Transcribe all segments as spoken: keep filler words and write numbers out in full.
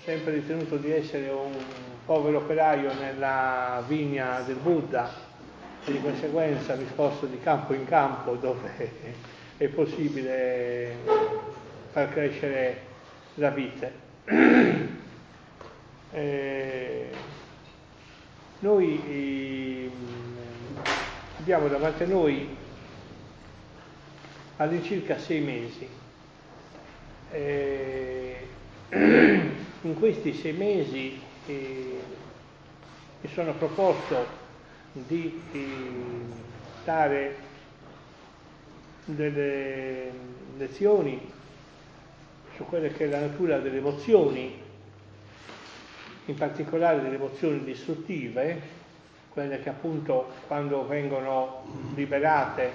sempre ritenuto di essere un povero operaio nella vigna del Buddha e di conseguenza mi sposto di campo in campo dove è possibile far crescere la vite. Eh, noi eh, abbiamo davanti a noi all'incirca sei mesi. Eh, in questi sei mesi eh, mi sono proposto di eh, dare delle lezioni su quella che è la natura delle emozioni, in particolare delle emozioni distruttive, quelle che appunto quando vengono liberate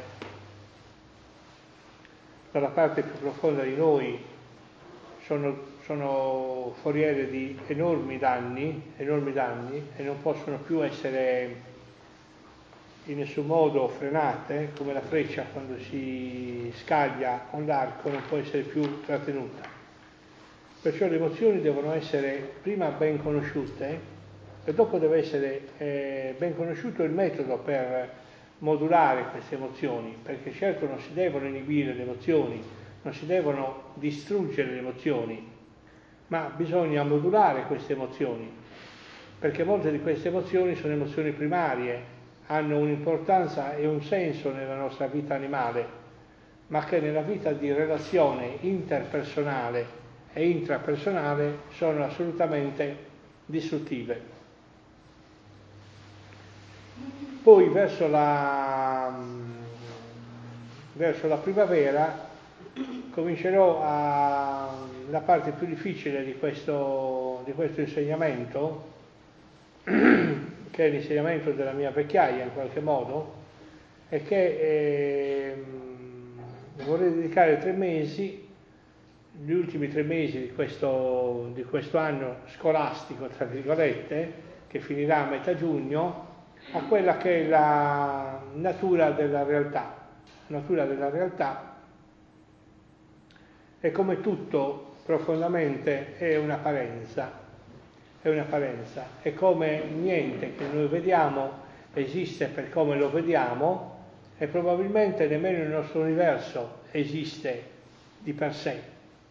dalla parte più profonda di noi sono, sono foriere di enormi danni, enormi danni e non possono più essere in nessun modo frenate, come la freccia quando si scaglia con l'arco non può essere più trattenuta. Perciò le emozioni devono essere prima ben conosciute e dopo deve essere eh, ben conosciuto il metodo per modulare queste emozioni, perché certo non si devono inibire le emozioni, non si devono distruggere le emozioni, ma bisogna modulare queste emozioni, perché molte di queste emozioni sono emozioni primarie, hanno un'importanza e un senso nella nostra vita animale, ma che nella vita di relazione interpersonale e intrapersonale sono assolutamente distruttive. Poi verso la, verso la primavera comincerò a, la parte più difficile di questo, di questo insegnamento, che è l'insegnamento della mia vecchiaia in qualche modo, e che eh, vorrei dedicare tre mesi, gli ultimi tre mesi di questo, di questo anno scolastico, tra virgolette, che finirà a metà giugno, a quella che è la natura della realtà. La natura della realtà è, come tutto profondamente, è un'apparenza, è un'apparenza, è come niente che noi vediamo esiste per come lo vediamo e probabilmente nemmeno il nostro universo esiste di per sé.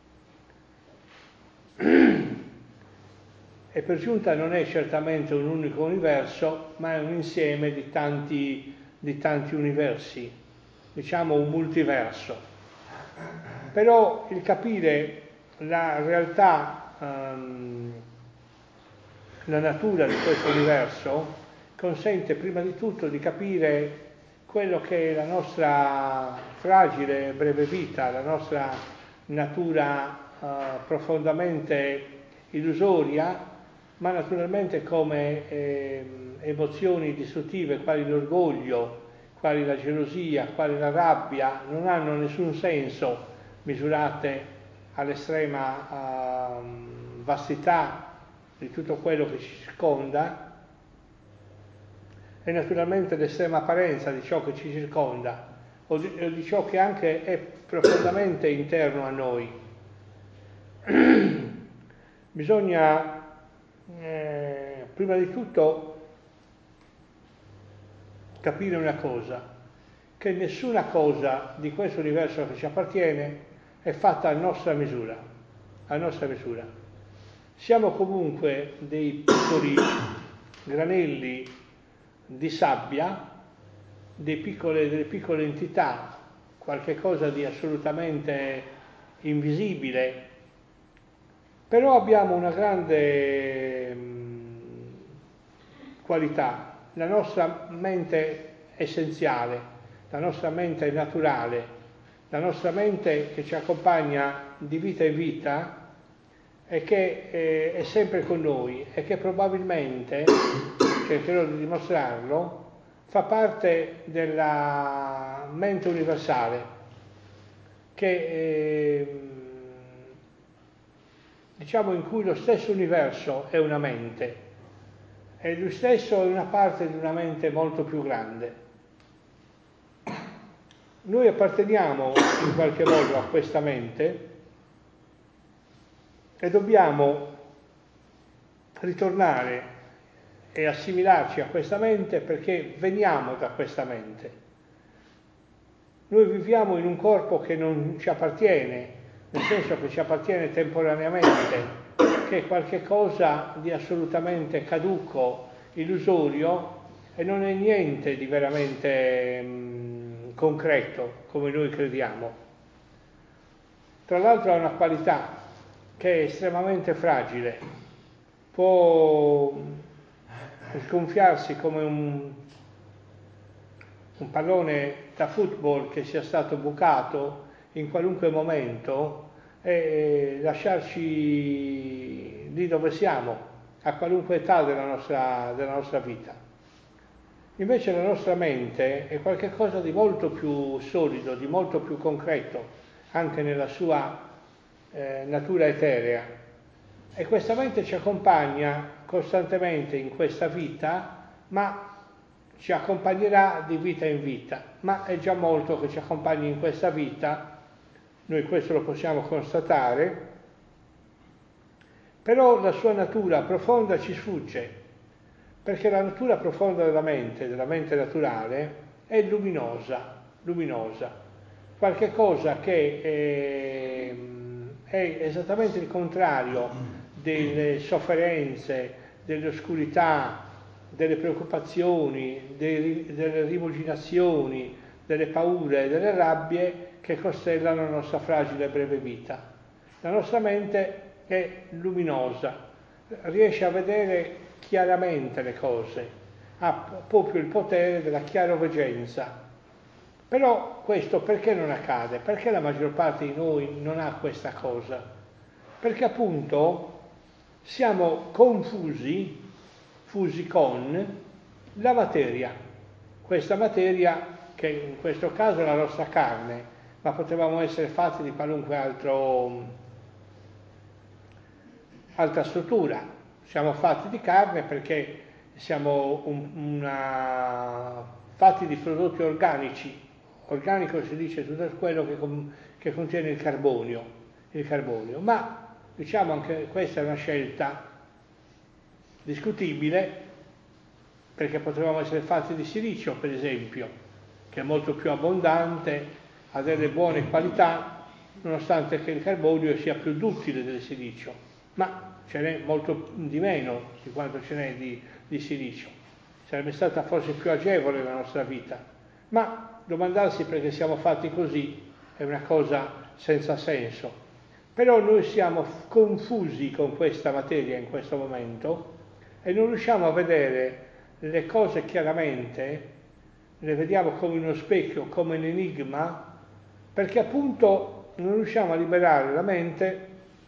E per giunta non è certamente un unico universo, ma è un insieme di tanti, di tanti universi, diciamo un multiverso. Però il capire la realtà, um, la natura di questo universo, consente prima di tutto di capire quello che è la nostra fragile e breve vita, la nostra natura uh, profondamente illusoria, ma naturalmente come eh, emozioni distruttive quali l'orgoglio, quali la gelosia, quali la rabbia, non hanno nessun senso misurate all'estrema uh, vastità di tutto quello che ci circonda e naturalmente l'estrema apparenza di ciò che ci circonda o di, o di ciò che anche è profondamente interno a noi. Bisogna Eh, prima di tutto capire una cosa, che nessuna cosa di questo universo che ci appartiene è fatta a nostra misura, a nostra misura. Siamo comunque dei piccoli granelli di sabbia, dei piccole, delle piccole entità, qualche cosa di assolutamente invisibile. Però abbiamo una grande mh, qualità, la nostra mente essenziale, la nostra mente naturale, la nostra mente che ci accompagna di vita in vita e che eh, è sempre con noi e che probabilmente, cercherò di dimostrarlo, fa parte della mente universale che eh, diciamo in cui lo stesso universo è una mente e lui stesso è una parte di una mente molto più grande. Noi apparteniamo in qualche modo a questa mente e dobbiamo ritornare e assimilarci a questa mente perché veniamo da questa mente. Noi viviamo in un corpo che non ci appartiene, nel senso che ci appartiene temporaneamente, che è qualche cosa di assolutamente caduco, illusorio e non è niente di veramente mh, concreto come noi crediamo. Tra l'altro ha una qualità che è estremamente fragile, può sgonfiarsi come un, un pallone da football che sia stato bucato in qualunque momento e lasciarci lì dove siamo, a qualunque età della nostra, della nostra vita. Invece la nostra mente è qualcosa di molto più solido, di molto più concreto, anche nella sua eh, natura eterea. E questa mente ci accompagna costantemente in questa vita, ma ci accompagnerà di vita in vita. Ma è già molto che ci accompagni in questa vita, noi questo lo possiamo constatare, però la sua natura profonda ci sfugge, perché la natura profonda della mente, della mente naturale, è luminosa, luminosa, qualche cosa che è, è esattamente il contrario delle sofferenze, delle oscurità, delle preoccupazioni, dei, delle rimuginazioni, delle paure, delle rabbie che costellano la nostra fragile e breve vita. La nostra mente è luminosa, riesce a vedere chiaramente le cose, ha proprio il potere della chiaroveggenza. Però questo perché non accade? Perché la maggior parte di noi non ha questa cosa? Perché appunto siamo confusi, fusi con la materia, questa materia che in questo caso è la nostra carne, ma potevamo essere fatti di qualunque altro, altra struttura. Siamo fatti di carne perché siamo un, una, fatti di prodotti organici. Organico si dice tutto quello che, che contiene il carbonio, il carbonio, ma diciamo anche questa è una scelta discutibile, perché potevamo essere fatti di silicio, per esempio, che è molto più abbondante, ha delle buone qualità, nonostante che il carbonio sia più duttile del silicio, ma ce n'è molto di meno di quanto ce n'è di, di silicio. Sarebbe stata forse più agevole la nostra vita, ma domandarsi perché siamo fatti così è una cosa senza senso. Però noi siamo confusi con questa materia in questo momento e non riusciamo a vedere le cose chiaramente, le vediamo come uno specchio, come un enigma, perché appunto non riusciamo a liberare la mente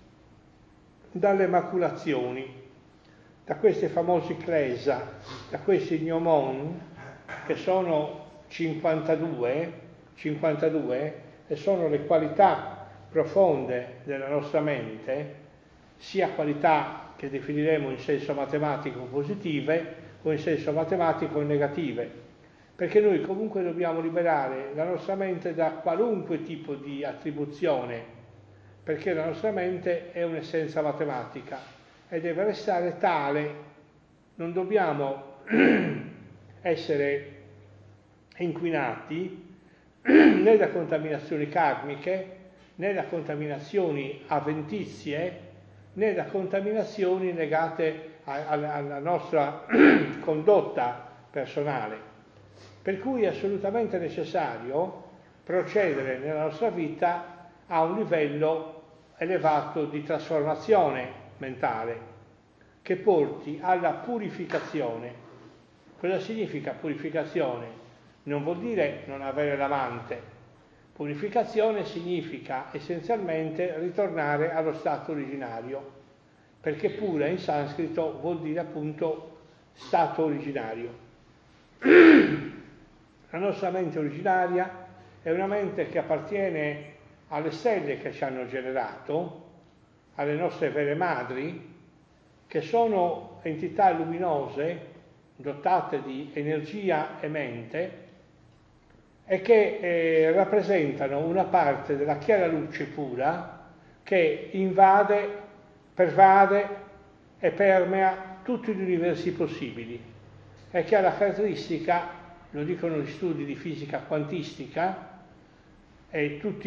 dalle maculazioni, da questi famosi klesa, da questi gnomon, che sono cinquantadue, cinquantadue, e sono le qualità profonde della nostra mente, sia qualità che definiremo in senso matematico positive o in senso matematico negative, perché noi comunque dobbiamo liberare la nostra mente da qualunque tipo di attribuzione, perché la nostra mente è un'essenza matematica e deve restare tale, non dobbiamo essere inquinati né da contaminazioni karmiche, né da contaminazioni avventizie, né da contaminazioni legate alla nostra condotta personale. Per cui è assolutamente necessario procedere nella nostra vita a un livello elevato di trasformazione mentale che porti alla purificazione. Cosa significa purificazione? Non vuol dire non avere l'amante. Purificazione significa essenzialmente ritornare allo stato originario, perché pura in sanscrito vuol dire appunto stato originario. La nostra mente originaria è una mente che appartiene alle stelle che ci hanno generato, alle nostre vere madri, che sono entità luminose dotate di energia e mente e che eh, rappresentano una parte della chiara luce pura che invade, pervade e permea tutti gli universi possibili, e che ha la caratteristica, lo dicono gli studi di fisica quantistica, e tutte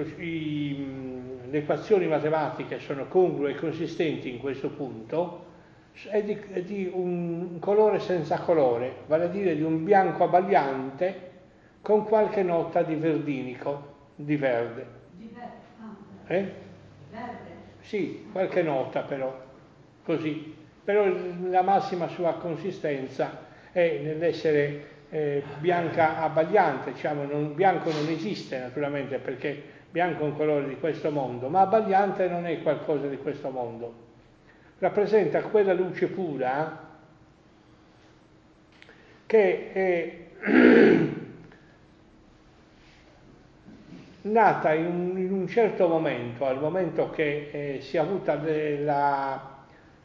le equazioni matematiche sono congrue e consistenti in questo punto, è di, è di un colore senza colore, vale a dire di un bianco abbagliante con qualche nota di verdinico, di verde. Di verde? Ah, eh? Verde? Sì, qualche nota però, così. Però la massima sua consistenza è nell'essere eh, bianca abbagliante, diciamo, non, bianco non esiste naturalmente perché bianco è un colore di questo mondo, ma abbagliante non è qualcosa di questo mondo. Rappresenta quella luce pura che è nata in un, in un certo momento, al momento che eh, si è avuta la,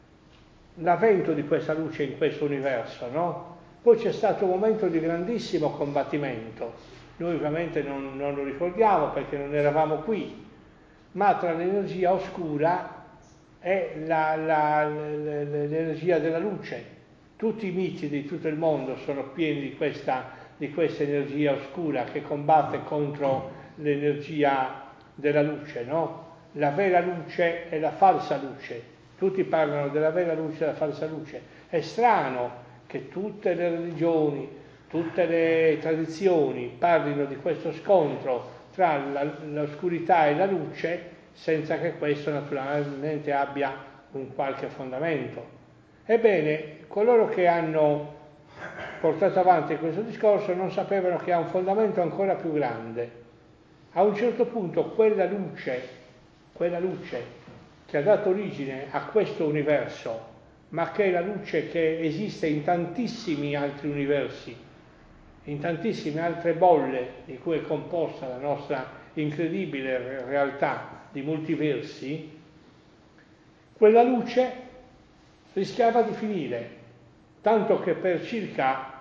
l'avvento di questa luce in questo universo, no? Poi c'è stato un momento di grandissimo combattimento, noi ovviamente non, non lo ricordiamo perché non eravamo qui, ma tra l'energia oscura e la, la, l'energia della luce. Tutti i miti di tutto il mondo sono pieni di questa, di questa energia oscura che combatte contro l'energia della luce, no? La vera luce e la falsa luce. Tutti parlano della vera luce e della falsa luce. È strano che tutte le religioni, tutte le tradizioni parlino di questo scontro tra la, l'oscurità e la luce senza che questo naturalmente abbia un qualche fondamento. Ebbene, coloro che hanno portato avanti questo discorso non sapevano che ha un fondamento ancora più grande. A un certo punto quella luce, quella luce che ha dato origine a questo universo, ma che è la luce che esiste in tantissimi altri universi, in tantissime altre bolle di cui è composta la nostra incredibile realtà di multiversi, quella luce rischiava di finire, tanto che per circa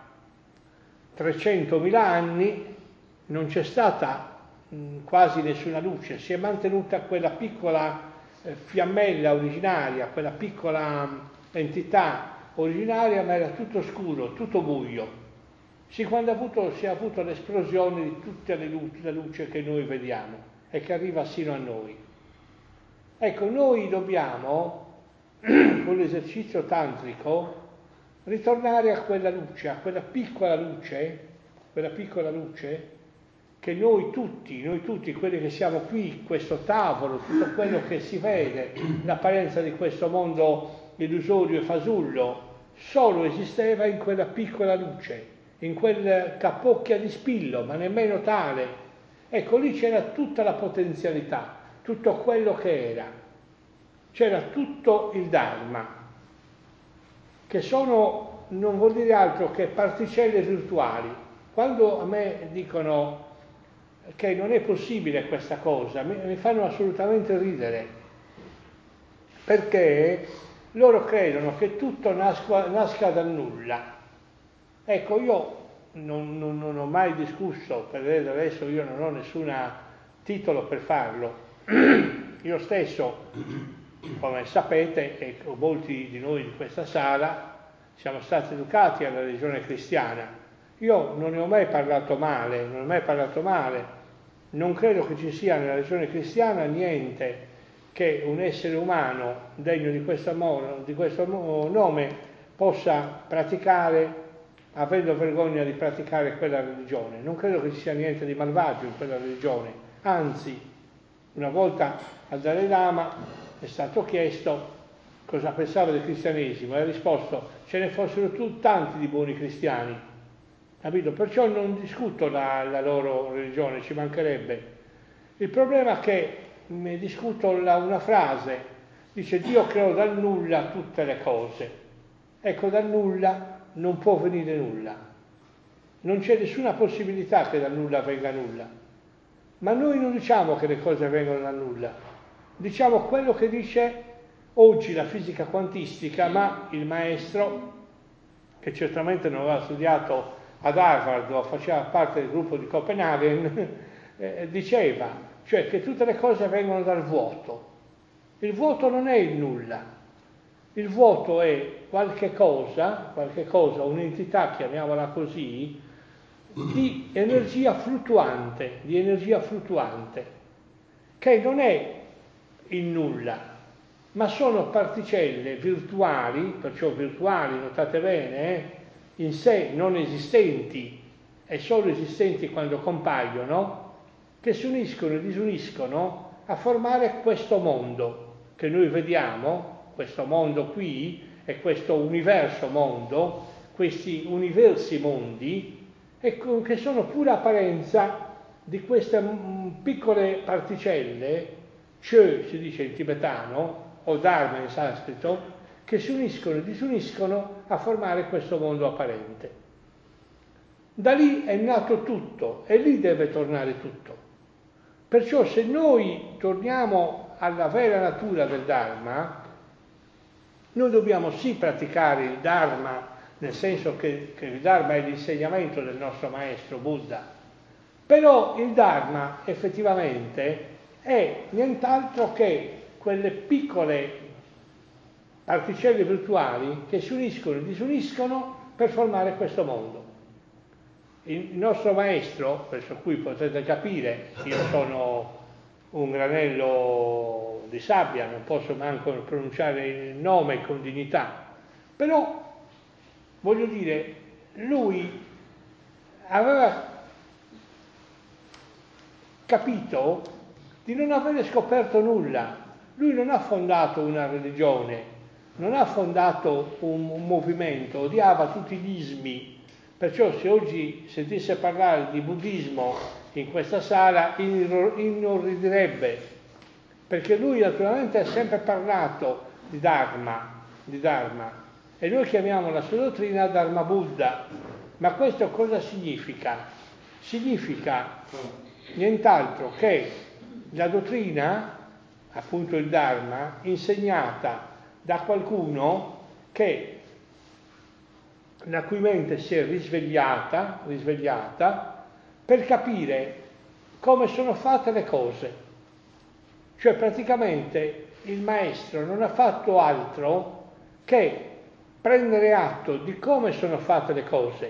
trecentomila anni non c'è stata mh, quasi nessuna luce, si è mantenuta quella piccola eh, fiammella originaria, quella piccola mh, entità originaria, ma era tutto scuro, tutto buio. Sì, quando ha avuto, si è avuto l'esplosione di tutta le luce, la luce che noi vediamo e che arriva sino a noi. Ecco, noi dobbiamo, con l'esercizio tantrico, ritornare a quella luce, a quella piccola luce, quella piccola luce che noi tutti, noi tutti quelli che siamo qui, questo tavolo, tutto quello che si vede, l'apparenza di questo mondo illusorio e fasullo, solo esisteva in quella piccola luce, in quel capocchia di spillo, ma nemmeno tale. Ecco, lì c'era tutta la potenzialità, tutto quello che era. C'era tutto il Dharma, che sono, non vuol dire altro che particelle virtuali. Quando a me dicono che non è possibile questa cosa, mi, mi fanno assolutamente ridere, perché loro credono che tutto nasca, nasca dal nulla. Ecco, io non, non, non ho mai discusso, per adesso io non ho nessun titolo per farlo. Io stesso, come sapete, e molti di noi di questa sala, siamo stati educati alla religione cristiana. Io non ne ho mai parlato male, non ho mai parlato male. Non credo che ci sia nella religione cristiana niente che un essere umano degno di questo, mo- di questo nome possa praticare avendo vergogna di praticare quella religione. Non credo che ci sia niente di malvagio in quella religione. Anzi, una volta al Dalai Lama è stato chiesto cosa pensava del cristianesimo e ha risposto: ce ne fossero tu tanti di buoni cristiani. Capito? Perciò non discuto la, la loro religione, ci mancherebbe. Il problema è che mi discuto la, una frase, dice: Dio creò dal nulla tutte le cose. Ecco, dal nulla non può venire nulla. Non c'è nessuna possibilità che dal nulla venga nulla. Ma noi non diciamo che le cose vengono dal nulla. Diciamo quello che dice oggi la fisica quantistica, ma il maestro, che certamente non aveva studiato ad Harvard o faceva parte del gruppo di Copenaghen, eh, diceva, cioè che tutte le cose vengono dal vuoto. Il vuoto non è il nulla. Il vuoto è qualche cosa, qualche cosa, un'entità, chiamiamola così, di energia fluttuante, di energia fluttuante, che non è il nulla, ma sono particelle virtuali, perciò virtuali, notate bene, eh, in sé non esistenti e solo esistenti quando compaiono, che si uniscono e disuniscono a formare questo mondo che noi vediamo, questo mondo qui e questo universo mondo, questi universi mondi, che sono pura apparenza di queste piccole particelle, Chö si dice in tibetano, o Dharma in sanscrito, che si uniscono e disuniscono a formare questo mondo apparente. Da lì è nato tutto e lì deve tornare tutto. Perciò se noi torniamo alla vera natura del Dharma, noi dobbiamo sì praticare il Dharma, nel senso che, che il Dharma è l'insegnamento del nostro maestro Buddha, però il Dharma effettivamente è nient'altro che quelle piccole particelle virtuali che si uniscono e disuniscono per formare questo mondo. Il nostro maestro, per cui potete capire, io sono un granello di sabbia, non posso manco pronunciare il nome con dignità, però voglio dire, lui aveva capito di non avere scoperto nulla. Lui non ha fondato una religione, non ha fondato un, un movimento, odiava tutti gli ismi. Perciò se oggi sentisse parlare di buddismo in questa sala inorridirebbe, perché lui naturalmente ha sempre parlato di Dharma, di Dharma, e noi chiamiamo la sua dottrina Dharma Buddha. Ma questo cosa significa? Significa nient'altro che la dottrina, appunto il Dharma, insegnata da qualcuno che la cui mente si è risvegliata, risvegliata per capire come sono fatte le cose. Cioè praticamente il maestro non ha fatto altro che prendere atto di come sono fatte le cose,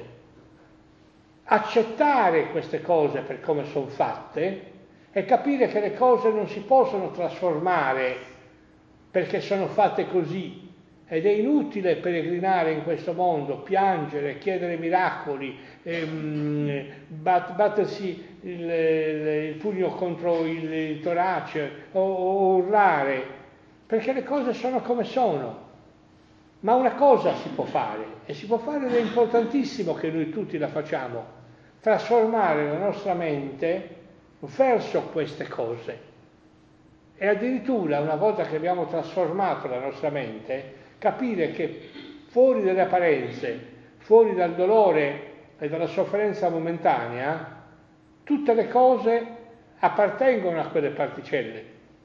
accettare queste cose per come sono fatte e capire che le cose non si possono trasformare perché sono fatte così. Ed è inutile peregrinare in questo mondo, piangere, chiedere miracoli, ehm, bat, battersi il, il, il pugno contro il, il torace o, o urlare, perché le cose sono come sono. Ma una cosa si può fare, e si può fare ed è importantissimo che noi tutti la facciamo, trasformare la nostra mente verso queste cose. E addirittura, una volta che abbiamo trasformato la nostra mente, capire che fuori dalle apparenze, fuori dal dolore e dalla sofferenza momentanea, tutte le cose appartengono a quelle particelle.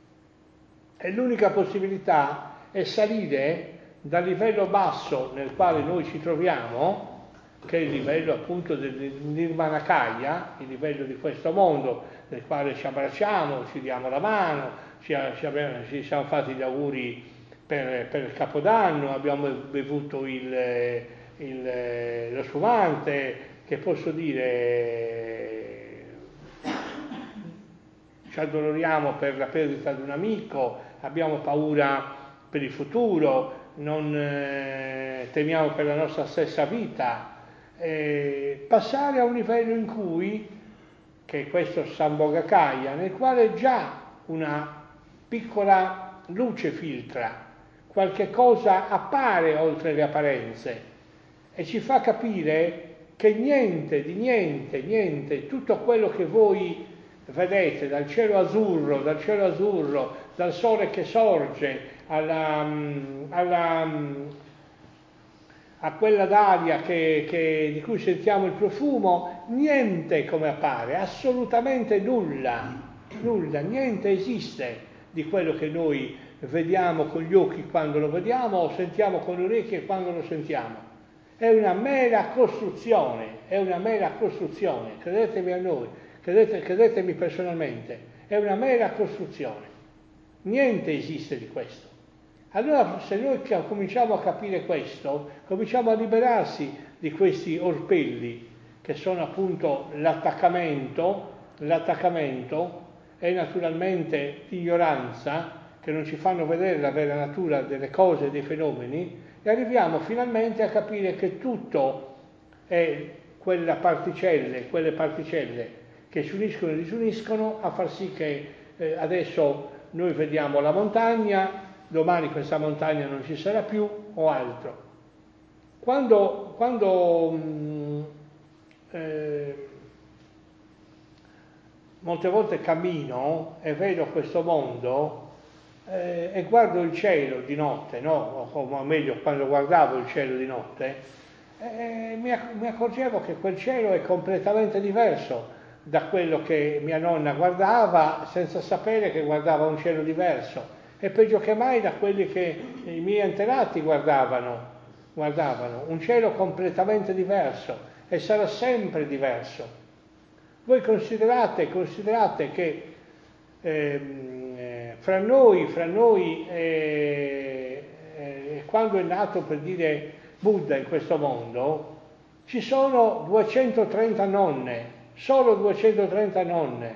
E l'unica possibilità è salire dal livello basso nel quale noi ci troviamo, che è il livello appunto del Nirmanakaya, il livello di questo mondo, nel quale ci abbracciamo, ci diamo la mano, ci, ci, abbiamo, ci siamo fatti gli auguri per, per il Capodanno, abbiamo bevuto il, il, lo spumante, che posso dire, ci addoloriamo per la perdita di un amico, abbiamo paura per il futuro, non eh, temiamo per la nostra stessa vita. Eh, passare a un livello in cui, che è questo Sambhogakaya, nel quale già una piccola luce filtra, qualche cosa appare oltre le apparenze e ci fa capire che niente, di niente, niente, tutto quello che voi vedete dal cielo azzurro, dal cielo azzurro, dal sole che sorge, alla, alla a quella d'aria che, che, di cui sentiamo il profumo, niente come appare, assolutamente nulla, nulla, niente esiste di quello che noi vediamo con gli occhi quando lo vediamo o sentiamo con le orecchie quando lo sentiamo. È una mera costruzione, è una mera costruzione, credetemi a noi, credete, credetemi personalmente, è una mera costruzione. Niente esiste di questo. Allora se noi cominciamo a capire questo, cominciamo a liberarsi di questi orpelli che sono appunto l'attaccamento, l'attaccamento e naturalmente l'ignoranza che non ci fanno vedere la vera natura delle cose e dei fenomeni, e arriviamo finalmente a capire che tutto è quelle particelle, quelle particelle che si uniscono e disuniscono a far sì che eh, adesso noi vediamo la montagna, domani questa montagna non ci sarà più o altro. Quando, quando mh, eh, molte volte cammino e vedo questo mondo eh, e guardo il cielo di notte, no? O, o meglio, quando guardavo il cielo di notte, eh, mi, mi accorgevo che quel cielo è completamente diverso da quello che mia nonna guardava, senza sapere che guardava un cielo diverso, e peggio che mai da quelli che i miei antenati guardavano, guardavano, un cielo completamente diverso, e sarà sempre diverso. Voi considerate, considerate che ehm, eh, fra noi, fra noi eh, eh, quando è nato, per dire, Buddha in questo mondo, ci sono duecentotrenta nonne, solo duecentotrenta nonne,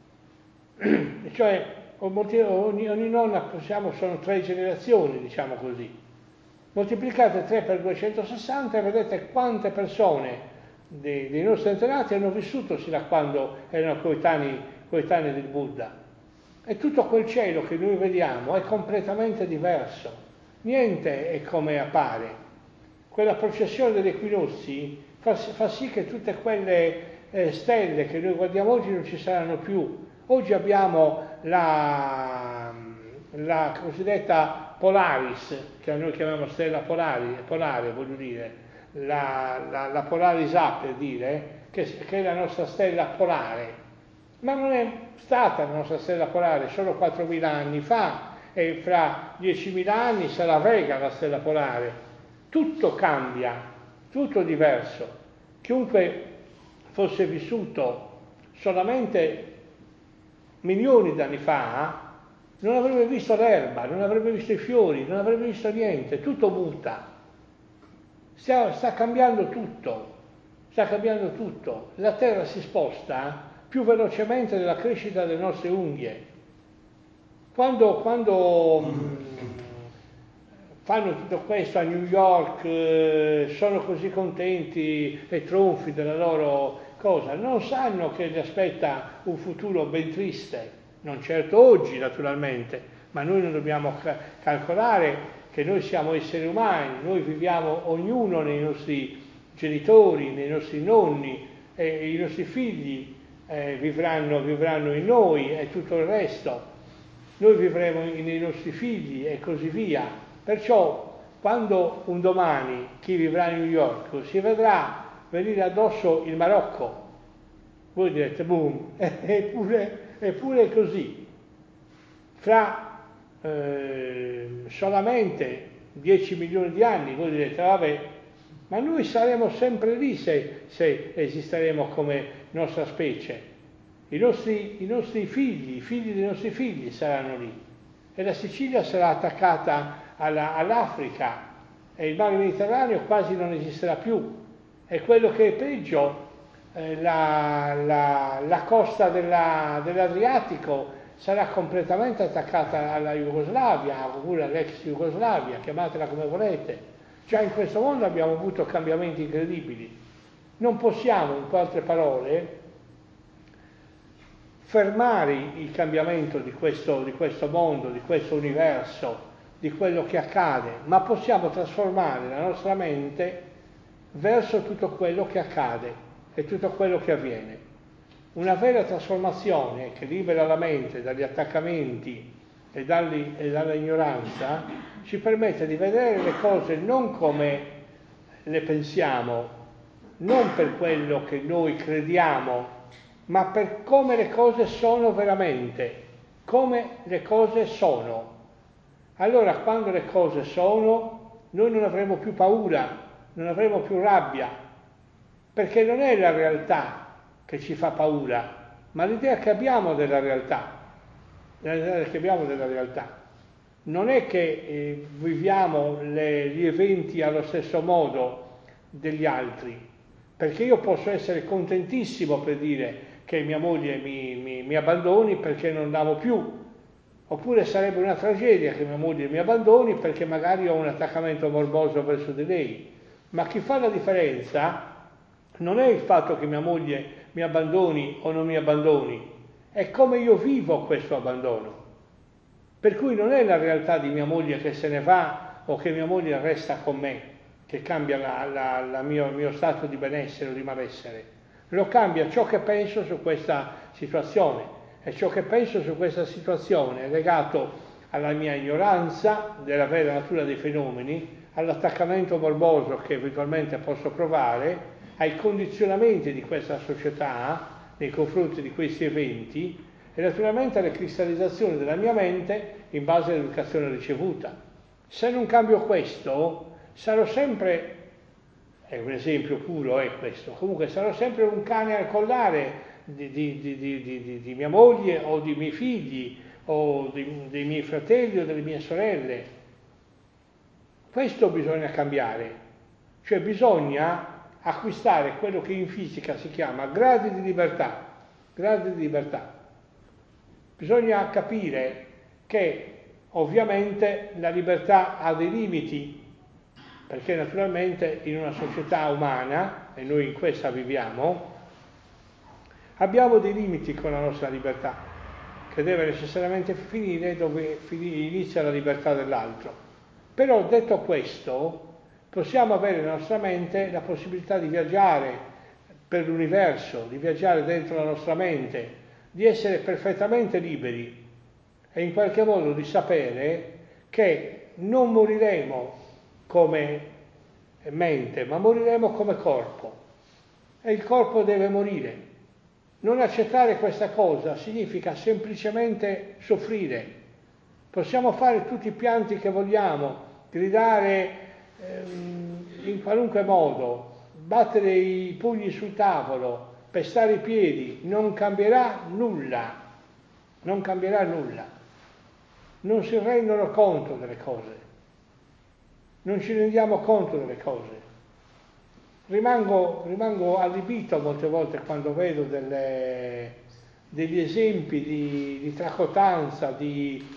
cioè ogni, ogni nonna possiamo, sono tre generazioni, diciamo così. Moltiplicate tre per duecentosessanta e vedete quante persone dei, dei nostri antenati hanno vissuto sino a quando erano coetanei, coetanei del Buddha. E tutto quel cielo che noi vediamo è completamente diverso, niente è come appare. Quella processione degli equinozi fa, fa sì che tutte quelle eh, stelle che noi guardiamo oggi non ci saranno più. Oggi abbiamo la, la cosiddetta Polaris, che noi chiamiamo stella polare, polare voglio dire, la, la, la Polaris A per dire, che, che è la nostra stella polare. Ma non è stata la nostra stella polare solo quattromila anni fa, e fra diecimila anni sarà Vega la stella polare. Tutto cambia, tutto diverso. Chiunque fosse vissuto solamente milioni di anni fa non avrebbe visto l'erba, non avrebbe visto i fiori, non avrebbe visto niente, tutto muta. Sta, sta cambiando tutto, sta cambiando tutto. La Terra si sposta più velocemente della crescita delle nostre unghie. Quando, quando mh, fanno tutto questo a New York, eh, sono così contenti e tronfi della loro cosa, non sanno che li aspetta un futuro ben triste, non certo oggi naturalmente, ma noi non dobbiamo ca- calcolare che noi siamo esseri umani, noi viviamo ognuno nei nostri genitori, nei nostri nonni, e i nostri figli eh, vivranno, vivranno in noi e tutto il resto. Noi vivremo nei nostri figli e così via. Perciò quando un domani chi vivrà a New York si vedrà venire addosso il Marocco, voi direte boom, eppure, eppure così. Fra eh, solamente dieci milioni di anni voi direte vabbè, ma noi saremo sempre lì se, se esisteremo come nostra specie. I nostri, i nostri figli, i figli dei nostri figli saranno lì, e la Sicilia sarà attaccata alla, all'Africa, e il mare Mediterraneo quasi non esisterà più, e quello che è peggio, eh, la, la, la costa della, dell'Adriatico sarà completamente attaccata alla Jugoslavia, oppure all'ex Jugoslavia, chiamatela come volete. Già in questo mondo abbiamo avuto cambiamenti incredibili. Non possiamo, in altre parole, fermare il cambiamento di questo, di questo mondo, di questo universo, di quello che accade, ma possiamo trasformare la nostra mente verso tutto quello che accade e tutto quello che avviene. Una vera trasformazione che libera la mente dagli attaccamenti e, dagli, e dall'ignoranza ci permette di vedere le cose non come le pensiamo, non per quello che noi crediamo, ma per come le cose sono veramente, come le cose sono. Allora, quando le cose sono, noi non avremo più paura, non avremo più rabbia, perché non è la realtà che ci fa paura, ma l'idea che abbiamo della realtà, l'idea che abbiamo della realtà. non è che eh, viviamo le, gli eventi allo stesso modo degli altri, perché io posso essere contentissimo per dire che mia moglie mi, mi, mi abbandoni perché non l'amo più, oppure sarebbe una tragedia che mia moglie mi abbandoni perché magari ho un attaccamento morboso verso di lei. Ma chi fa la differenza non è il fatto che mia moglie mi abbandoni o non mi abbandoni, è come io vivo questo abbandono. Per cui non è la realtà di mia moglie che se ne va o che mia moglie resta con me che cambia la, la, la mio, il mio stato di benessere o di malessere. Lo cambia ciò che penso su questa situazione. E ciò che penso su questa situazione è legato alla mia ignoranza della vera natura dei fenomeni, all'attaccamento morboso che eventualmente posso provare, ai condizionamenti di questa società nei confronti di questi eventi e naturalmente alle cristallizzazioni della mia mente in base all'educazione ricevuta. Se non cambio questo, sarò sempre, è un esempio puro è questo, comunque sarò sempre un cane al collare di, di, di, di, di, di mia moglie o di miei figli o di, dei miei fratelli o delle mie sorelle. Questo bisogna cambiare, cioè bisogna acquistare quello che in fisica si chiama gradi di libertà, gradi di libertà. Bisogna capire che ovviamente la libertà ha dei limiti, perché naturalmente in una società umana, e noi in questa viviamo, abbiamo dei limiti con la nostra libertà, che deve necessariamente finire dove inizia la libertà dell'altro. Però detto questo, possiamo avere nella nostra mente la possibilità di viaggiare per l'universo, di viaggiare dentro la nostra mente, di essere perfettamente liberi e in qualche modo di sapere che non moriremo come mente, ma moriremo come corpo. E il corpo deve morire. Non accettare questa cosa significa semplicemente soffrire. Possiamo fare tutti i pianti che vogliamo, gridare ehm, in qualunque modo, battere i pugni sul tavolo, pestare i piedi, non cambierà nulla, non cambierà nulla. Non si rendono conto delle cose, non ci rendiamo conto delle cose. Rimango, rimango allibito molte volte quando vedo delle, degli esempi di, di tracotanza, di,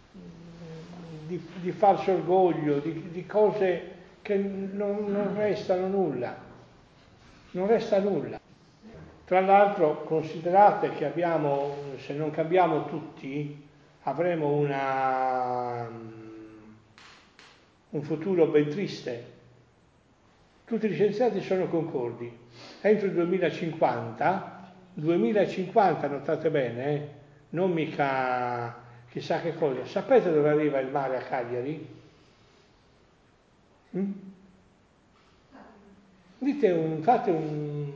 di, di falso orgoglio, di, di cose che non, non restano nulla, non resta nulla. Tra l'altro considerate che abbiamo, se non cambiamo tutti, avremo una, un futuro ben triste. Tutti gli scienziati sono concordi. Entro il duemilacinquanta, duemilacinquanta, notate bene, eh, non mica chissà che cosa. Sapete dove arriva il mare a Cagliari? Mm? Dite un, fate un...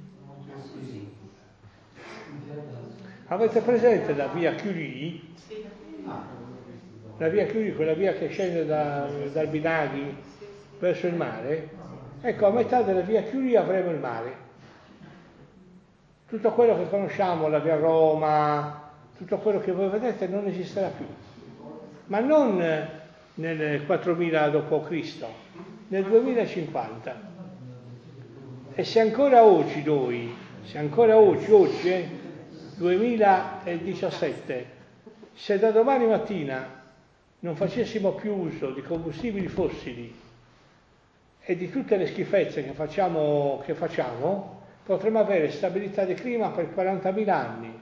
Avete presente la via Curie? La via Curie, quella via che scende da, dal Binaghi verso il mare? Ecco, a metà della via Curie avremo il mare. Tutto quello che conosciamo, la via Roma, tutto quello che voi vedete non esisterà più. Ma non nel quattromila dopo Cristo, nel duemilacinquanta. E se ancora oggi noi, se ancora oggi, oggi, eh, duemiladiciassette, se da domani mattina non facessimo più uso di combustibili fossili e di tutte le schifezze che facciamo, che facciamo, potremmo avere stabilità di clima per quarantamila anni.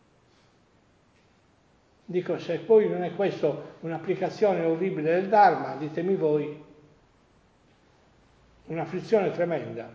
Dico, se poi non è questo un'applicazione orribile del Dharma, ditemi voi, un'afflizione tremenda.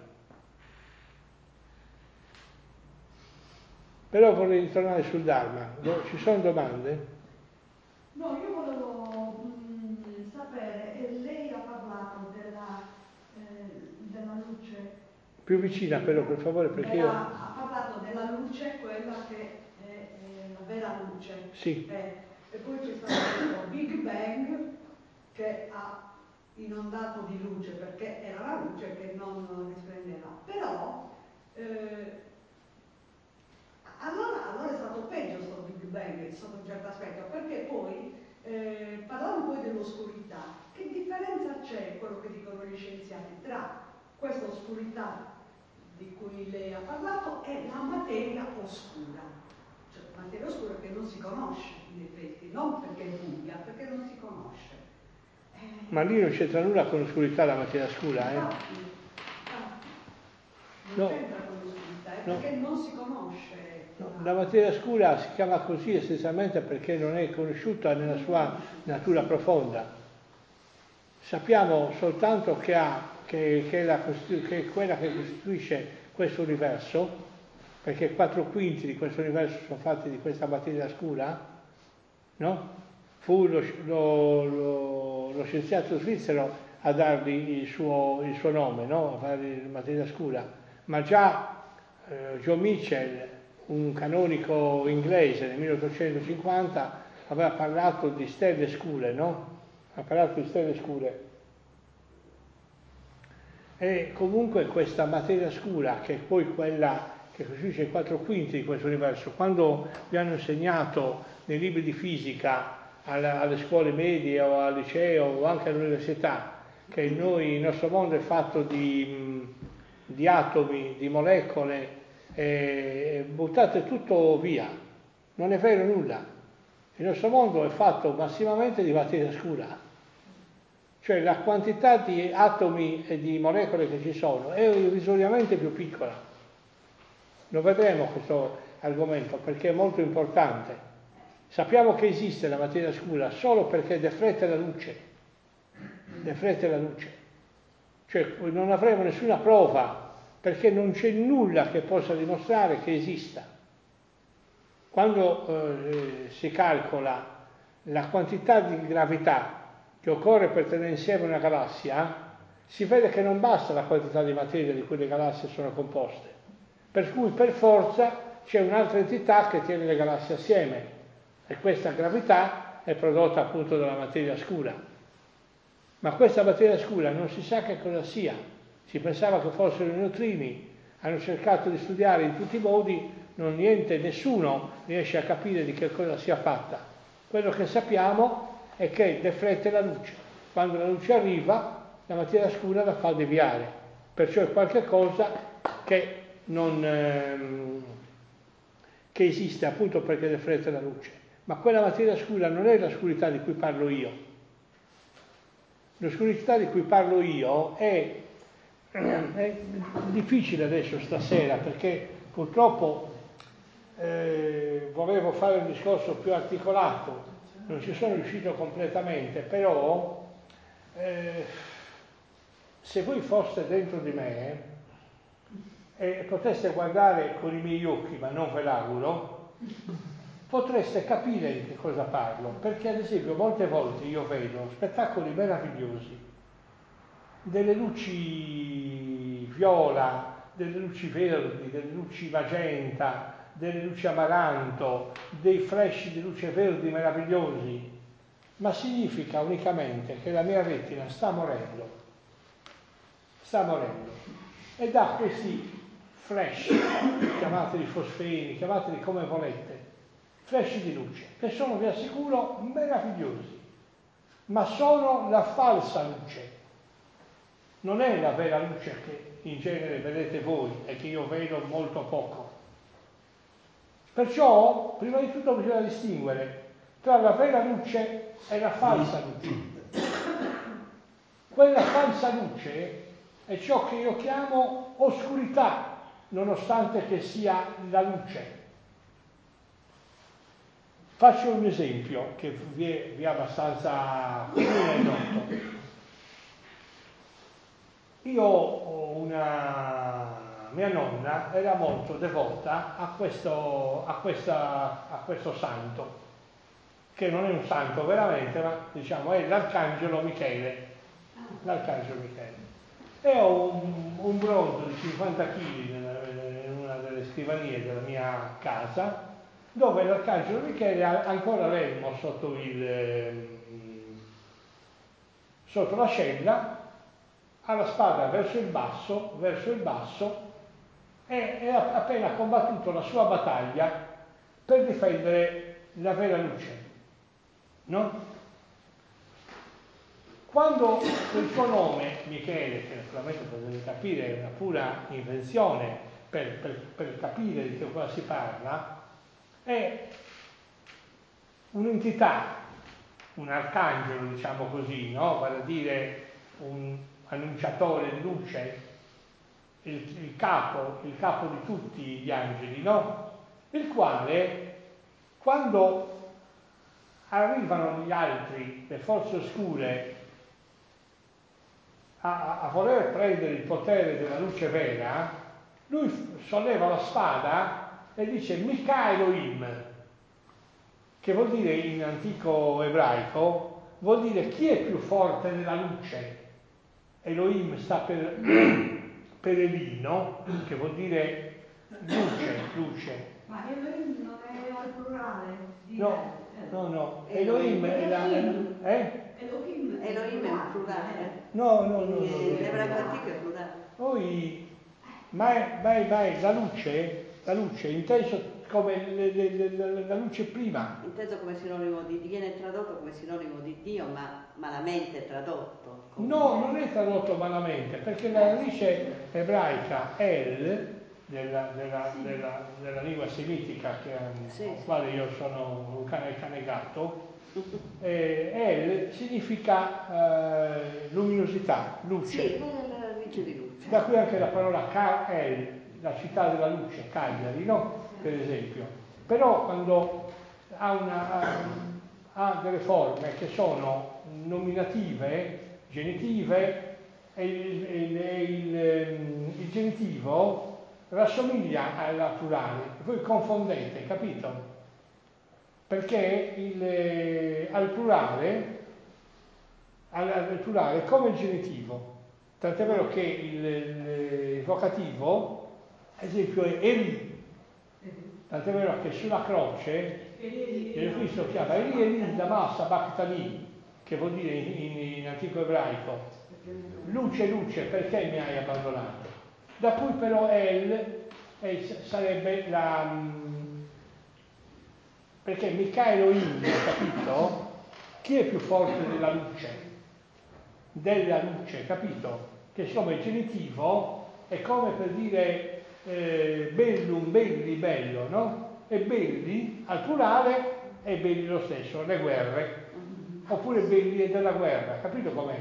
Però vorrei ritornare sul Dharma. Ci sono domande? No, io volevo mh, sapere, eh, lei ha parlato della, eh, della luce. Più vicina però, per favore, perché io... Ha, ha parlato della luce, quella che è, è la vera luce. Sì. Eh, e poi c'è stato questo Big Bang che ha inondato di luce, perché era la luce che non risplendeva. Però, eh, allora, allora è stato peggio sto Big Bang sotto un certo aspetto, perché poi eh, parlando poi dell'oscurità, che differenza c'è, quello che dicono gli scienziati, tra questa oscurità di cui lei ha parlato e la materia oscura? Cioè, materia oscura che non si conosce, in effetti, non perché è buia, perché non si conosce. Eh, Ma lì non c'entra nulla con l'oscurità la materia scura, eh? Infatti, infatti, non No. c'entra con l'oscurità, è No. perché non si conosce. No, la materia scura si chiama così essenzialmente perché non è conosciuta nella sua natura profonda. Sappiamo soltanto che, ha, che, che, è la, che è quella che costituisce questo universo, perché quattro quinti di questo universo sono fatti di questa materia scura, no? Fu lo, lo, lo, lo scienziato svizzero a dargli il suo, il suo nome, no? A fare materia scura, ma già eh, John Mitchell, un canonico inglese nel milleottocentocinquanta, aveva parlato di stelle scure, no? Ha parlato di stelle scure. E comunque questa materia scura, che è poi quella che costituisce i quattro quinti di questo universo, quando vi hanno insegnato nei libri di fisica alla, alle scuole medie o al liceo o anche all'università che noi, il nostro mondo è fatto di, di atomi, di molecole, e buttate tutto via, non è vero nulla. Il nostro mondo è fatto massimamente di materia scura. Cioè la quantità di atomi e di molecole che ci sono è irrisoriamente più piccola. Lo vedremo questo argomento perché è molto importante. Sappiamo che esiste la materia scura solo perché deflette la luce. Deflette la luce. Cioè non avremo nessuna prova perché non c'è nulla che possa dimostrare che esista. Quando eh, si calcola la quantità di gravità che occorre per tenere insieme una galassia, si vede che non basta la quantità di materia di cui le galassie sono composte, per cui per forza c'è un'altra entità che tiene le galassie assieme e questa gravità è prodotta appunto dalla materia scura. Ma questa materia scura non si sa che cosa sia, si pensava che fossero i neutrini, hanno cercato di studiare in tutti i modi, non niente, nessuno riesce a capire di che cosa sia fatta. Quello che sappiamo è che deflette la luce. Quando la luce arriva, la materia scura la fa deviare. Perciò è qualche cosa che, non, ehm, che esiste appunto perché deflette la luce. Ma quella materia scura non è la scurità di cui parlo io. L'oscurità di cui parlo io è, è difficile adesso stasera perché purtroppo eh, volevo fare un discorso più articolato, non ci sono riuscito completamente, però eh, se voi foste dentro di me e poteste guardare con i miei occhi, ma non ve l'auguro, potreste capire di che cosa parlo, perché ad esempio molte volte io vedo spettacoli meravigliosi, delle luci viola, delle luci verdi, delle luci magenta, delle luci amaranto, dei flash di luce verdi meravigliosi, ma significa unicamente che la mia retina sta morendo, sta morendo, e dà questi flash, chiamateli fosfeni, chiamateli come volete, flash di luce, che sono, vi assicuro, meravigliosi, ma sono la falsa luce, non è la vera luce che in genere vedete voi e che io vedo molto poco. Perciò, prima di tutto bisogna distinguere tra la vera luce e la falsa luce. Quella falsa luce è ciò che io chiamo oscurità, nonostante che sia la luce. Faccio un esempio che vi è, vi è abbastanza comune e noto. Io ho una... mia nonna era molto devota a questo, a, questa, a questo santo, che non è un santo veramente, ma diciamo è l'Arcangelo Michele. L'Arcangelo Michele. E ho un, un bronzo di cinquanta chili in una delle scrivanie della mia casa, dove l'Arcangelo Michele ha ancora l'elmo sotto, il, sotto l'ascella, ha la spada verso il basso, verso il basso, e ha appena combattuto la sua battaglia per difendere la vera luce, no? Quando il suo nome, Michele, che naturalmente potete capire è una pura invenzione per, per, per capire di che cosa si parla, è un'entità, un arcangelo, diciamo così, no? Vale a dire un annunciatore di luce, il, il capo, il capo di tutti gli angeli, no? Il quale, quando arrivano gli altri, le forze oscure, a, a voler prendere il potere della luce vera, lui solleva la spada e dice Mica Elohim, che vuol dire in antico ebraico, vuol dire chi è più forte della luce. Elohim sta per, per Elino, che vuol dire luce, luce. Ma Elohim non è al plurale? Di No, eh. no, no, Elohim è la... Eh? Elohim, Elohim è un plurale. No, no, no, no. L'ebraico antico è plurale. Poi, mai, mai, mai, la luce, la luce, inteso come le, le, le, la luce prima. Inteso come sinonimo di, viene tradotto come sinonimo di Dio, ma malamente tradotto. Come... No, non è tradotto malamente, perché la radice ebraica El, della, della, della, della lingua semitica, che, sì, con la quale io sono un cane, cane gatto, eh, El significa eh, luminosità, luce. Sì, la radice di luce. Da qui anche la parola Ka-El, la città della luce, Cagliari, no? Per esempio. Però quando ha, una, ha, ha delle forme che sono nominative, genitive, e il, il, il, il genitivo rassomiglia alla plurale. Voi confondete, capito? Perché il, al plurale, al, al plurale è come il genitivo. Tant'è vero che il, il, il vocativo, ad esempio, è Eli. Tant'è vero che sulla croce Gesù Cristo chiama Eli Eli lama sabachthani, che vuol dire in, in, in antico ebraico luce, luce, perché mi hai abbandonato? Da cui però El è, sarebbe la... perché Mica Elohim, capito? Chi è più forte della luce? Della luce, capito? Che siccome il genitivo è come per dire eh, bellum, belli, bello, no? E belli, al plurale, è belli lo stesso, le guerre. Oppure belli è della guerra, capito com'è?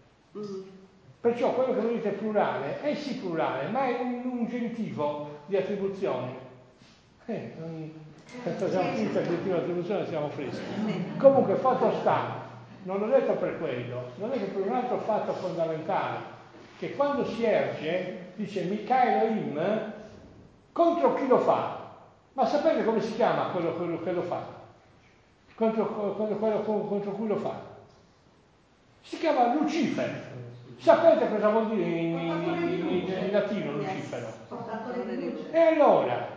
Perciò quello che volete plurale è sì plurale, ma è un, un genitivo di attribuzione. Eh, non, se facciamo finta che genitivo di attribuzione siamo freschi. Comunque fatto sta. Non l'ho detto per quello, l'ho detto per un altro fatto fondamentale, che quando si erge dice Mica Elohim contro chi lo fa? Ma sapete come si chiama quello, quello che lo fa? Contro, quello, quello, contro cui lo fa? Si chiama Lucifero. Sapete cosa vuol dire in, in, in, in, in latino Lucifero? E allora?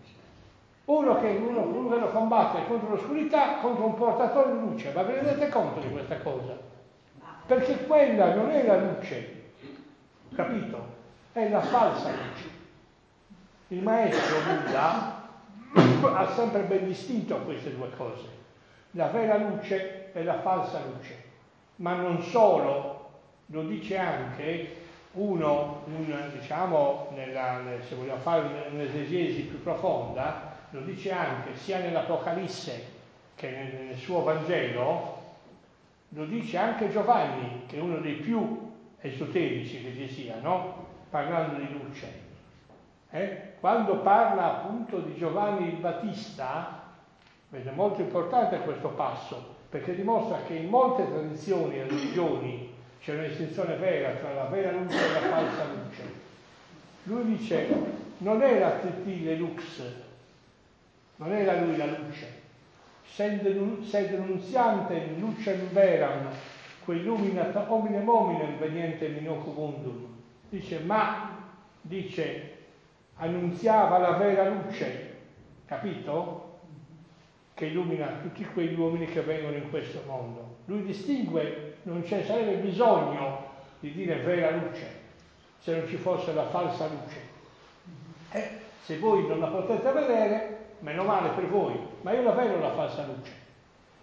Uno che, uno, uno che lo combatte contro l'oscurità, contro un portatore di luce, ma vi rendete conto di questa cosa? Perché quella non è la luce, capito? È la falsa luce. Il maestro Buddha ha sempre ben distinto queste due cose, la vera luce e la falsa luce, ma non solo, lo dice anche uno, un, diciamo, nella, se vogliamo fare un'esegesi più profonda, lo dice anche sia nell'Apocalisse che nel, nel suo Vangelo, lo dice anche Giovanni, che è uno dei più esoterici che ci sia, no? Parlando di luce. Eh? Quando parla appunto di Giovanni il Battista, è molto importante questo passo, perché dimostra che in molte tradizioni e religioni c'è una distinzione vera tra la vera luce e la falsa luce. Lui dice, non è la titile lux, non era lui la luce, sed denunziante lucem veram, quei luminat hominem hominem veniente in ocu mundum. Dice, ma, dice, annunziava la vera luce, capito? Che illumina tutti quegli uomini che vengono in questo mondo. Lui distingue, non c'è, sarebbe bisogno di dire vera luce, se non ci fosse la falsa luce. E se voi non la potete vedere, meno male per voi, ma io la vedo la falsa luce.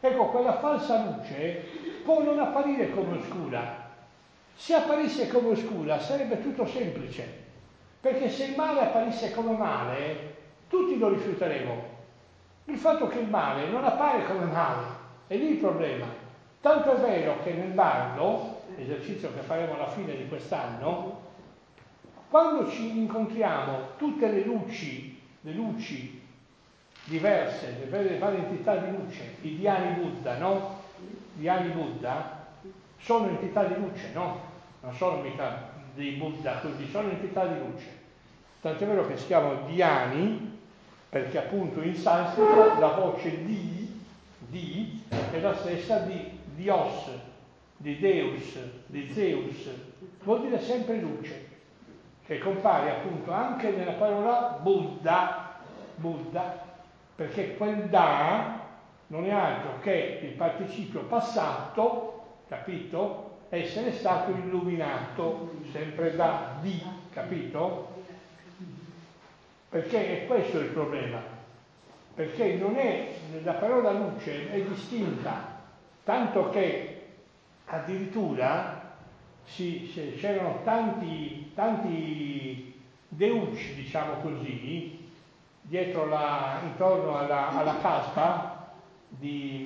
Ecco, quella falsa luce può non apparire come oscura. Se apparisse come oscura sarebbe tutto semplice, perché se il male apparisse come male, tutti lo rifiuteremo. Il fatto che il male non appare come male, è lì il problema. Tanto è vero che nel Bardo, esercizio che faremo alla fine di quest'anno, quando ci incontriamo tutte le luci, le luci diverse, le varie entità di luce, i Dhyani Buddha, no? Dhyani Buddha sono entità di luce, no? Non sono mica dei Buddha così, sono entità di luce. Tant'è vero che si chiamano Dhyani, perché appunto in sanscrito la voce di, di è la stessa di Dios, di Deus, di Zeus, vuol dire sempre luce, che compare appunto anche nella parola Buddha, Buddha, perché quel da non è altro che il participio passato, capito? Essere stato illuminato, sempre da di, capito? Perché è questo il problema, perché non è, la parola luce è distinta, tanto che addirittura si, si, c'erano tanti, tanti deuci, diciamo così, dietro la, intorno alla, alla caspa di,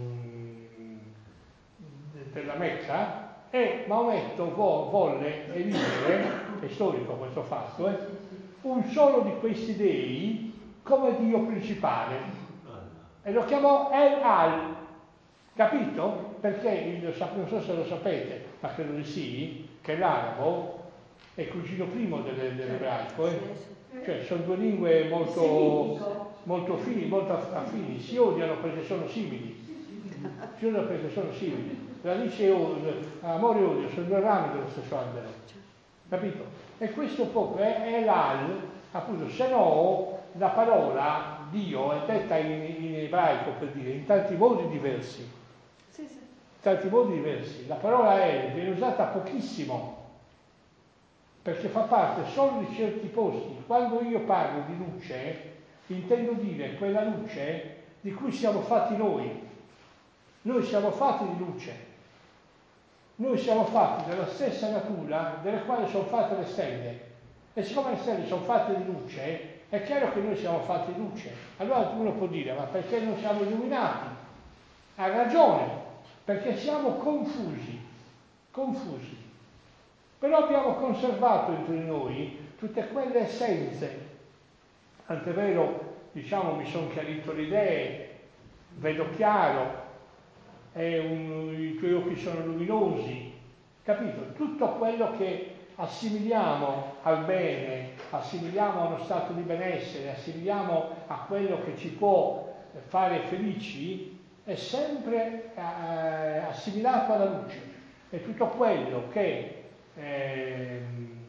della Mecca, e Maometto vo, volle elidere, è storico questo fatto, eh, un solo di questi dei come dio principale e lo chiamò El-Al, capito? Perché il, non so se lo sapete, ma credo di sì, che l'arabo è cugino primo dell'ebraico, eh? Cioè sono due lingue molto, molto, fini, molto affini, si odiano perché sono simili, si odiano perché sono simili. Radice e odio, amore e odio sono due rami dello stesso albero, capito? E questo proprio è, è l'al, appunto, se no la parola Dio è detta in, in ebraico, per dire, in tanti modi diversi. Sì, sì. In tanti modi diversi. La parola è viene usata pochissimo, perché fa parte solo di certi posti. Quando io parlo di luce, intendo dire quella luce di cui siamo fatti noi. Noi siamo fatti di luce. Noi siamo fatti della stessa natura delle quali sono fatte le stelle. E siccome le stelle sono fatte di luce, è chiaro che noi siamo fatti di luce. Allora uno può dire, ma perché non siamo illuminati? Ha ragione, perché siamo confusi, confusi. Però abbiamo conservato entro di noi tutte quelle essenze. Tant'è vero, diciamo, mi sono chiarito le idee, vedo chiaro, è un, i tuoi occhi sono luminosi, capito? Tutto quello che assimiliamo al bene, assimiliamo a uno stato di benessere, assimiliamo a quello che ci può fare felici, è sempre eh, assimilato alla luce. E tutto quello che eh,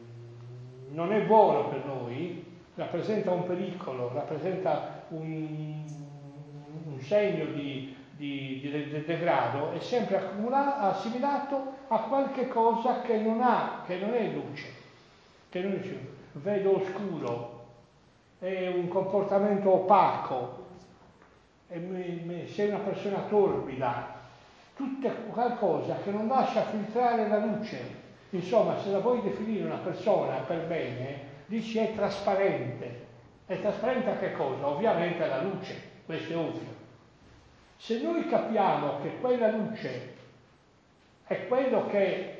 non è buono per noi, rappresenta un pericolo, rappresenta un, un segno di, di, di, di degrado, è sempre accumulato, assimilato a qualche cosa che non ha, che non è luce, che non è luce. Vedo oscuro, è un comportamento opaco, è, sei una persona torbida, tutto qualcosa che non lascia filtrare la luce. Insomma, se la vuoi definire una persona per bene, dici è trasparente. È trasparente a che cosa? Ovviamente alla luce, questo è ovvio. Se noi capiamo che quella luce è quello che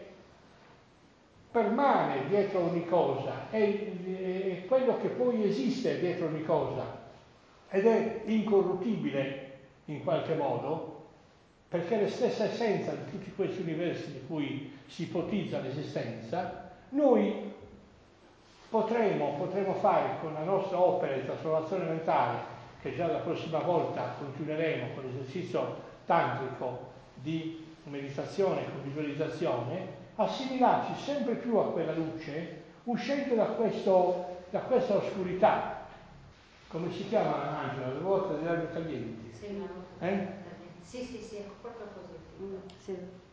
permane dietro ogni cosa, è, è quello che poi esiste dietro ogni cosa, ed è incorruttibile in qualche modo, perché è la stessa essenza di tutti questi universi di cui si ipotizza l'esistenza, noi potremo, potremo fare con la nostra opera di trasformazione mentale, che già la prossima volta continueremo con l'esercizio tantrico di meditazione con visualizzazione, assimilarci sempre più a quella luce, uscendo da, questo, da questa oscurità. Come si chiama, Angela? Le ruote delle acque calienti? Sì, una ruota. Eh? Sì, sì, sì, proprio così. Mm, sì.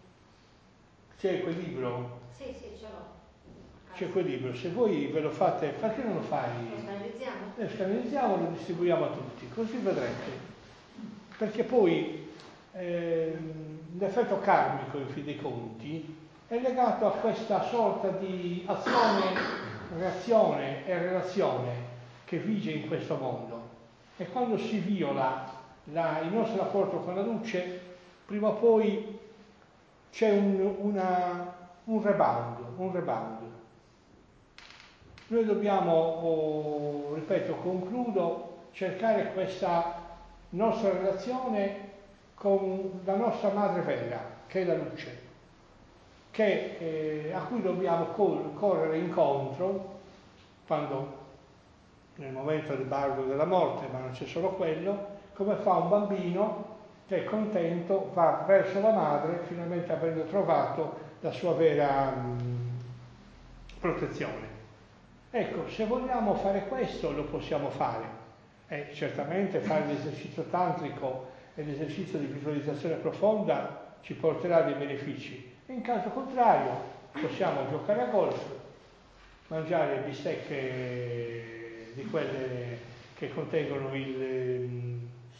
C'è quel libro? Sì, sì, ce l'ho. C'è quel libro, se voi ve lo fate, perché non lo fai? Lo scanalizziamo? Lo scanalizziamo e lo distribuiamo a tutti, così vedrete. Perché poi eh, l'effetto karmico in fin dei conti è legato a questa sorta di azione, reazione e relazione che vige in questo mondo. E quando si viola la, il nostro rapporto con la luce, prima o poi c'è un, una, un rebound, un rebound. Noi dobbiamo, oh, ripeto, concludo, cercare questa nostra relazione con la nostra madre vera, che è la luce, che, eh, a cui dobbiamo cor- correre incontro quando, nel momento del baratro della morte, ma non c'è solo quello, come fa un bambino che è contento, va verso la madre, finalmente avendo trovato la sua vera mh, protezione. Ecco, se vogliamo fare questo lo possiamo fare. Eh, certamente fare l'esercizio tantrico e l'esercizio di visualizzazione profonda ci porterà dei benefici. In caso contrario possiamo giocare a golf, mangiare bistecche di quelle che contengono il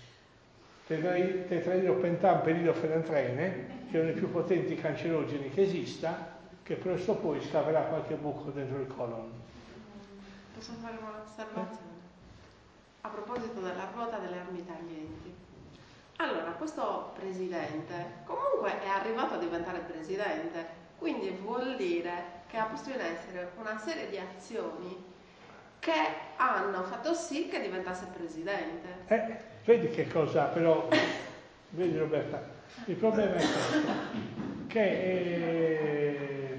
tetraidropentaperidofelantrene, che è uno dei più potenti cancerogeni che esista, che presto o poi scaverà qualche buco dentro il colon. Posso fare un'osservazione? A proposito della ruota delle armi taglienti. Allora, questo presidente comunque è arrivato a diventare presidente, quindi vuol dire che ha posto in essere una serie di azioni che hanno fatto sì che diventasse presidente. Eh, vedi che cosa, però, vedi Roberta, il problema è questo, che eh,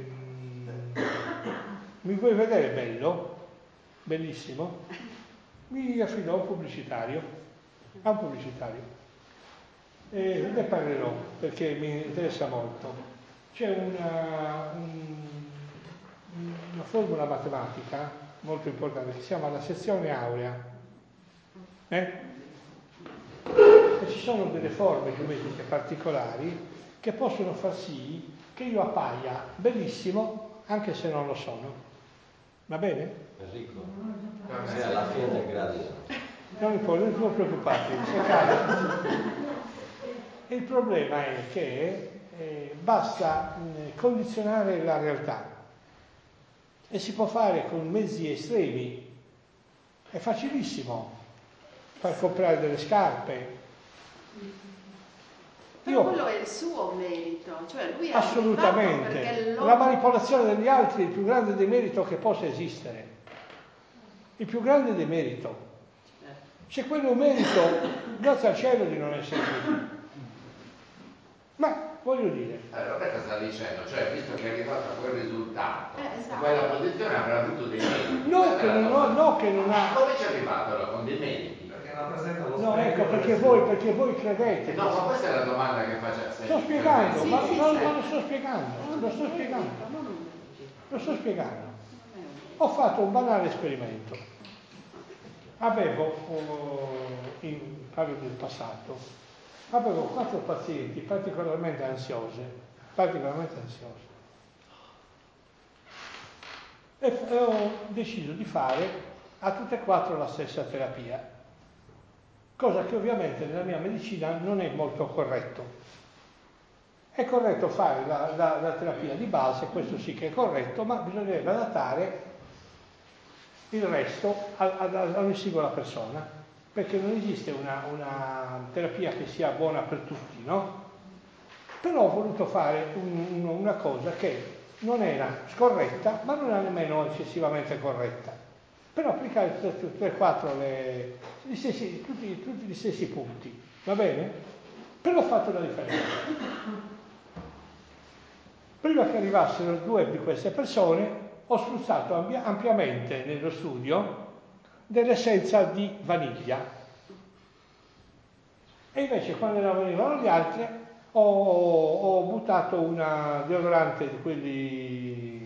mi vuoi vedere bello? Bellissimo? Mi affido a un pubblicitario, a un pubblicitario, e ne parlerò perché mi interessa molto. C'è una, un, una formula matematica molto importante che si chiama la sezione aurea, eh? E ci sono delle forme geometriche particolari che possono far sì che io appaia bellissimo anche se non lo sono. Va bene? Enrico, sei alla fine del gradino. Non mi può, non mi preoccupate, se cade. Il problema è che eh, basta mh, condizionare la realtà e si può fare con mezzi estremi. È facilissimo far comprare delle scarpe. Però Io, quello è il suo merito, cioè lui è assolutamente. lo... La manipolazione degli altri è il più grande demerito che possa esistere. Il più grande demerito. Se quello è un merito, grazie al cielo di non essere così. Ma voglio dire. Allora, Roberta sta dicendo, cioè, visto che è arrivato a quel risultato, Eh, esatto. quella posizione avrà avuto dei meriti. No, che non, no, no, che non ha. Come ci è arrivato allora con dei meriti? Perché rappresenta lo No, specchio ecco, perché del voi, suo- perché voi credete. No, ma questa è la domanda che faccio. Sto spiegando, Sì, ma sì, non, sì. non lo sto spiegando, lo sto spiegando, lo sto spiegando. Ho fatto un banale esperimento. Avevo, oh, in, parlo del passato, avevo quattro pazienti particolarmente ansiose, particolarmente ansiose. E, e ho deciso di fare a tutte e quattro la stessa terapia, cosa che ovviamente nella mia medicina non è molto corretto. È corretto fare la, la, la terapia di base, questo sì che è corretto, ma bisognerebbe adattare il resto a, a, a ogni singola persona, perché non esiste una, una terapia che sia buona per tutti, no? Però ho voluto fare un, un, una cosa che non era scorretta, ma non era nemmeno eccessivamente corretta. Per applicare tutte e quattro le, gli stessi, tutti, tutti gli stessi punti, va bene? Però ho fatto la differenza. Prima che arrivassero due di queste persone, ho spruzzato ampi- ampiamente nello studio dell'essenza di vaniglia. E invece quando venivano gli altri ho, ho buttato una deodorante di quelli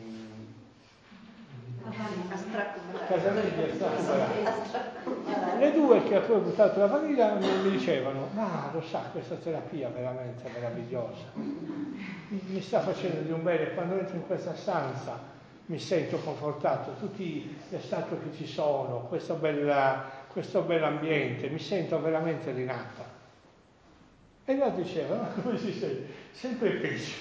Casanelli e le due che poi ho buttato la vaniglia mi dicevano: ma lo sa, questa terapia è veramente meravigliosa, mi sta facendo di un bene, quando entro in questa stanza mi sento confortato, tutti le statue che ci sono, questo bel, questo bell'ambiente, mi sento veramente rinata. E l'altro diceva, no, come si sente? Sempre peggio.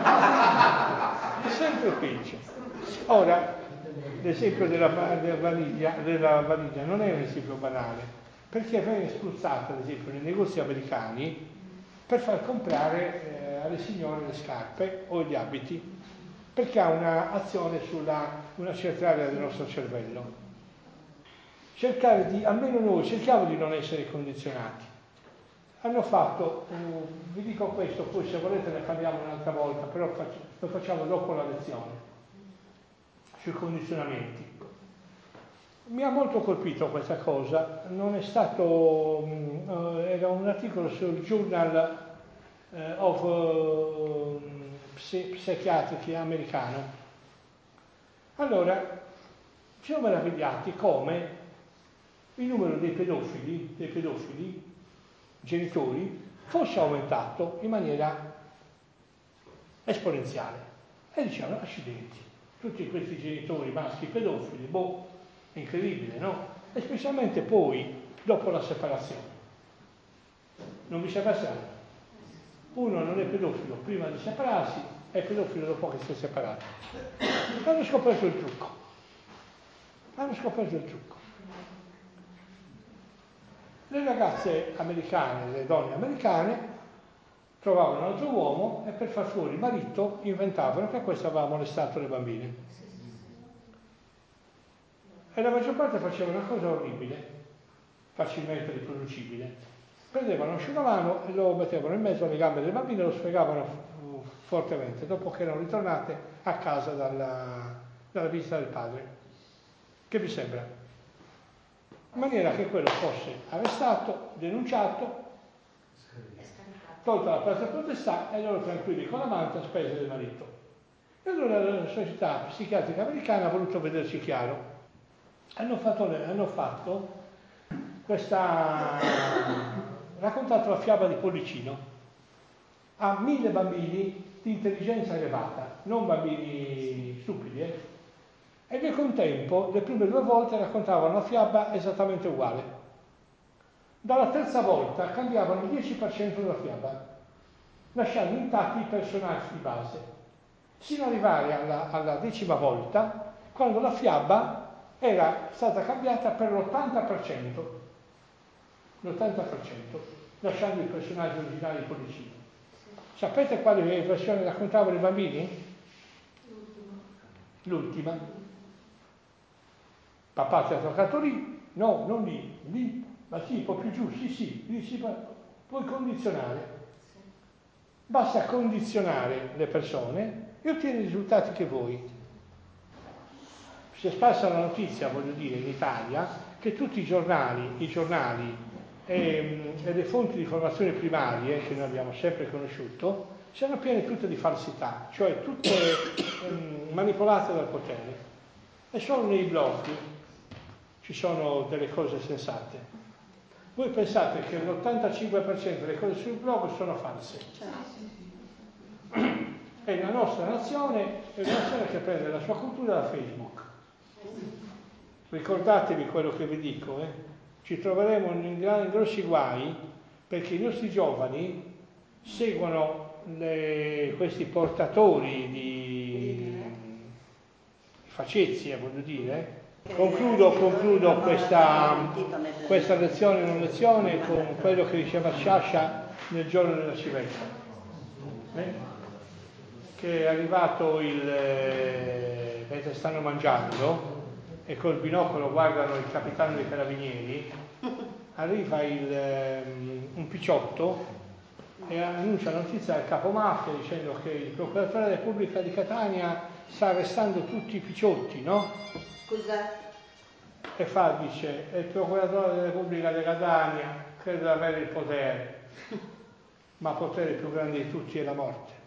Sempre peggio. Ora, l'esempio della, della, vaniglia, della vaniglia non è un esempio banale, perché viene spruzzata, ad esempio, nei negozi americani per far comprare eh, alle signore le scarpe o gli abiti, perché ha un'azione sulla una certa area del nostro cervello. Cercare di, almeno noi, cerchiamo di non essere condizionati. Hanno fatto, uh, vi dico questo, poi se volete ne parliamo un'altra volta, però faccio, lo facciamo dopo la lezione, sui condizionamenti. Mi ha molto colpito questa cosa, non è stato, uh, era un articolo sul Journal uh, of uh, Psychiatry americano. Allora, ci siamo meravigliati come il numero dei pedofili, dei pedofili genitori fosse aumentato in maniera esponenziale. E dicevano, accidenti, tutti questi genitori maschi pedofili, boh, è incredibile, no? E specialmente poi dopo la separazione. Non vi sembra strano? Uno non è pedofilo prima di separarsi, è pedofilo dopo che si è separato. Hanno scoperto il trucco. Hanno scoperto il trucco. Le ragazze americane, le donne americane, trovavano un altro uomo e per far fuori il marito inventavano che questo aveva molestato le bambine. E la maggior parte faceva una cosa orribile, facilmente riproducibile. Prendevano un asciugamano e lo mettevano in mezzo alle gambe delle bambine e lo sfregavano fortemente, dopo che erano ritornate a casa dalla, dalla visita del padre. Che vi sembra? In maniera che quello fosse arrestato, denunciato, tolta la patria potestà e loro tranquilli con la manta a spese del marito. E allora la società psichiatrica americana ha voluto vederci chiaro. Hanno fatto, hanno fatto questa, raccontato la fiaba di Pollicino a mille bambini di intelligenza elevata, non bambini stupidi, eh? E nel contempo, le prime due volte raccontavano la fiaba esattamente uguale. Dalla terza volta cambiavano il dieci per cento della fiaba, lasciando intatti i personaggi di base, sino ad arrivare alla, alla decima volta, quando la fiaba era stata cambiata per l'ottanta per cento, l'ottanta per cento, lasciando i personaggi originali di Pollicino. Sapete quale versione raccontavano i bambini? L'ultima. Papà ti ha toccato lì? No, non lì, lì, ma sì, un po' più giù, sì, sì, lì si può. Puoi condizionare. Basta condizionare le persone e ottieni i risultati che vuoi. Si è sparsa la notizia, voglio dire, in Italia, che tutti i giornali, i giornali e, e le fonti di informazione primarie, che noi abbiamo sempre conosciuto, siano piene tutte di falsità, cioè tutte um, manipolate dal potere. E solo nei blog ci sono delle cose sensate. Voi pensate che l'ottantacinque per cento delle cose sul blog sono false. E la nostra nazione è una nazione che prende la sua cultura da Facebook. Ricordatevi quello che vi dico, eh? Ci troveremo in, in grossi guai perché i nostri giovani seguono le, questi portatori di, di facezie, voglio dire. Concludo, concludo questa, questa lezione, una lezione con quello che diceva Sciascia nel giorno della civetta, eh? Che è arrivato il, eh, mentre stanno mangiando e col binocolo guardano il capitano dei carabinieri, arriva il, um, un picciotto e annuncia la notizia al capo mafia dicendo che il procuratore della Repubblica di Catania sta arrestando tutti i picciotti, no? Scusa? E fa, dice, il procuratore della Repubblica di Catania crede di avere il potere, ma il potere più grande di tutti è la morte.